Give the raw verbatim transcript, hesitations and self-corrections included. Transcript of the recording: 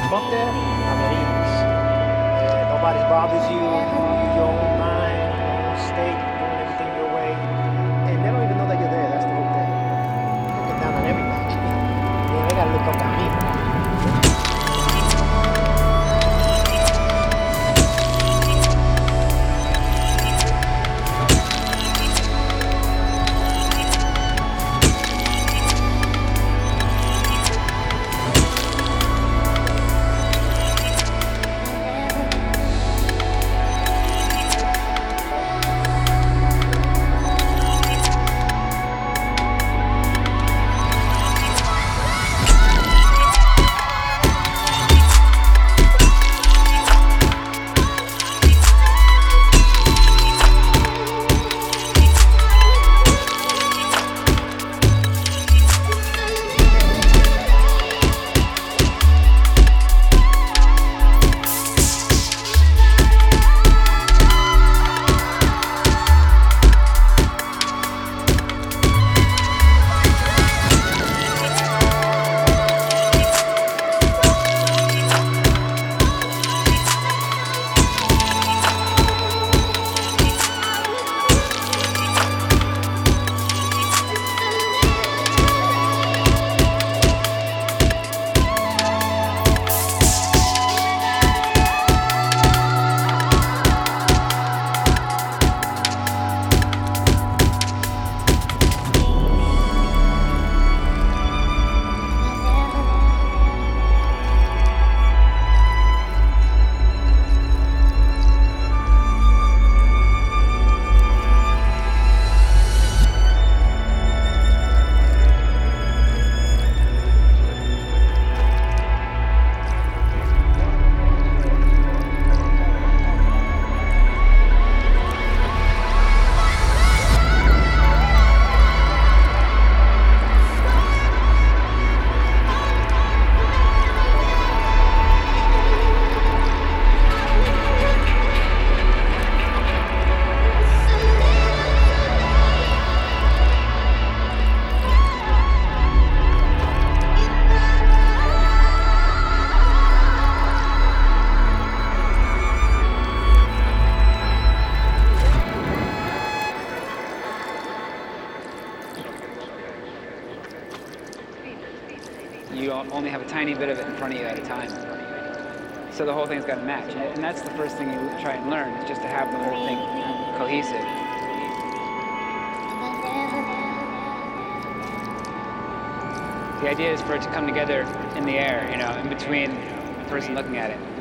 cocktail, I'm at ease. Uh, nobody bothers you. You do your own mind, your own state, doing everything your way, and they don't even know that you're there. That's the whole thing. Looking down on everybody. Yeah, they gotta look up at me. You only have a tiny bit of it in front of you at a time. So the whole thing's got to match. And that's the first thing you try and learn, is just to have the whole thing cohesive. The idea is for it to come together in the air, you know, in between the person looking at it.